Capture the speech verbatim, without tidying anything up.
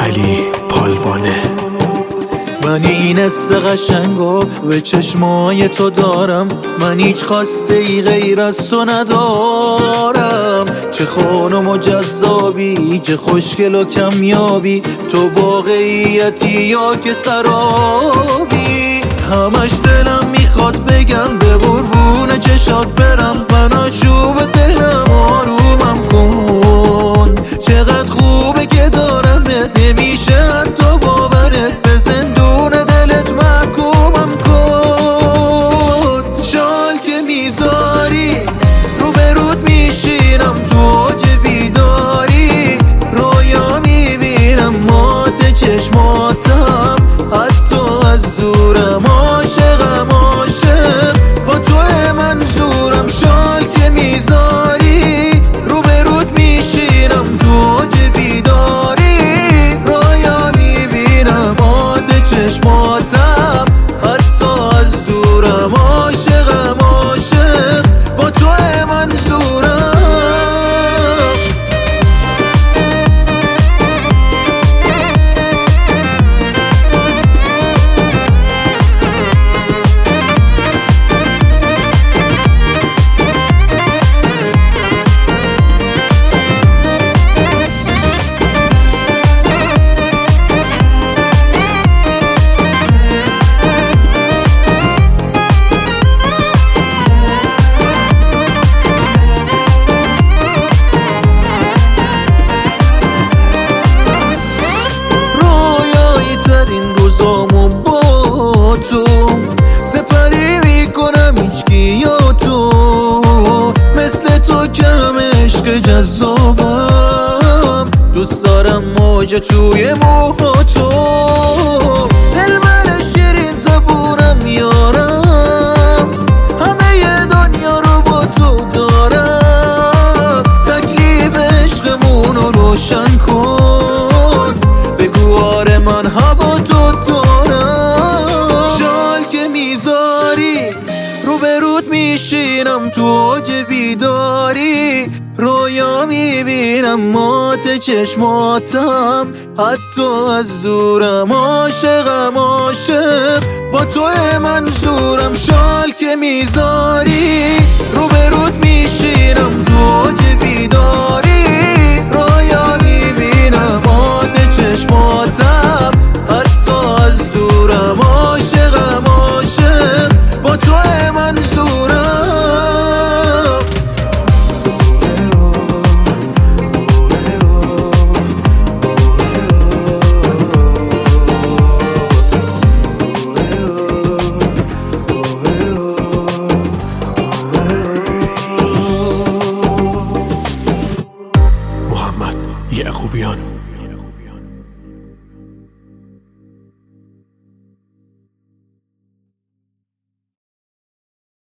علی پالوانه. من این حس قشنگو به چشمای تو دارم، من هیچ خواسته ای غیر از تو ندارم. چه خانم و جذابی، چه خوشگل و کمیابی، تو واقعیتی یا که سرابی. همش دلم میخواد بگم به قربون چشات برم، من آشوب دلم آرومم کن. چقدر خوبه که دارم بهت، نمیشه حتی باورت، به زندون دلت محکومم کن. شال که میذاری رو به رود میشینم، تو اوج بیداری رویا میبینم، مات چشماتم حتی از دورم. عاشقم عاشق با تو منظورم. شال که میذاری رو به رود میشینم، تو اوج بیداری رویا میبینم، مات چشماتم حتی از دورم. عاشقم عاشق با تو منظورم. این روزامو با تو سپری میکنم، هیچکی یا تو مثل تو کم عشق جذابم. دوست دارم موج توی موها تو، دل من شیرین زبونم یارم، همه دنیا رو با تو دارم. تکلیف عشقمونو روشن کن، بگو آره من هوا تو دارم. شال که میذاری رو به رود میشینم، تو اوج بیداری رویا میبینم، مات چشماتم حتی از دورم. عاشقم عاشق با تو منظورم. شال که میذاری رو به رود میشینم، تو اوج بیداری رویا میبینم، مات چشماتم حتی از دورم. عاشقم عاشق با تو منظورم. محمد یعقوبیان.